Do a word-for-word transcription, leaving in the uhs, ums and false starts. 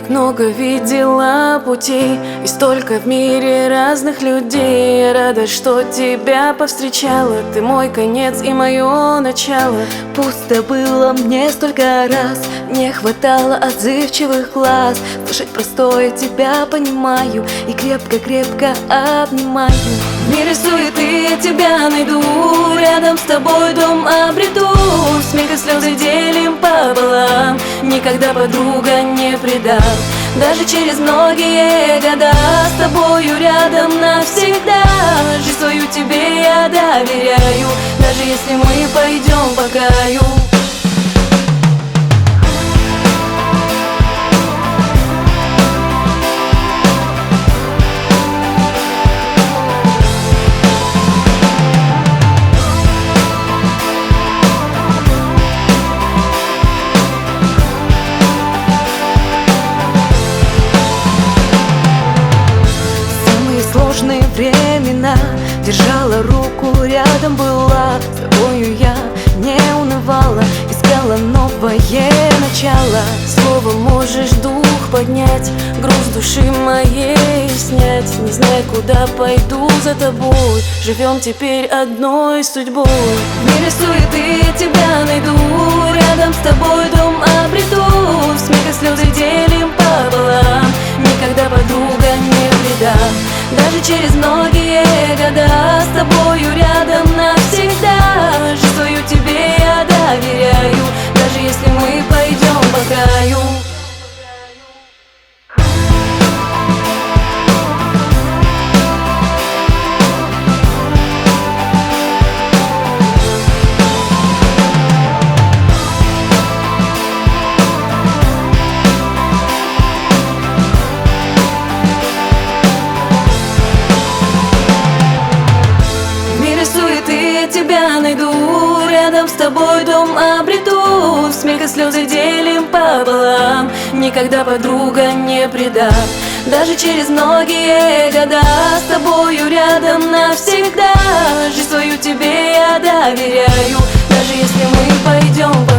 Так много видела путей, и столько в мире разных людей. Я рада, что тебя повстречала, ты мой конец и мое начало. Пусто было мне столько раз, не хватало отзывчивых глаз. Слышать простое тебя понимаю и крепко-крепко обнимаю. В мире суеты я тебя найду, рядом с тобой дом обрету. Смех и слезы делим пополам, никогда подруга не предам. Даже через многие года с тобою рядом навсегда. Жизнь свою тебе я доверяю, даже если мы пойдем по краю. Сложные времена держала руку, рядом была. С тобою я не унывала, искала новое начало. Словом можешь дух поднять, груз души моей снять. Не знаю, куда пойду за тобой, живем теперь одной судьбой. В мире суеты я тебя найду, рядом с тобой дом обрету. Смех и слезы делим пополам, никогда подруга не предам. Даже через многие года с тобою рядом навсегда. Жизнь свою тебе я доверяю, даже если мы пойдем по краю. Тебя найду, рядом с тобой дом обрету. Смех и слезы делим пополам, никогда подруга не предам. Даже через многие года с тобою рядом навсегда. Жизнь свою тебе я доверяю, даже если мы пойдем по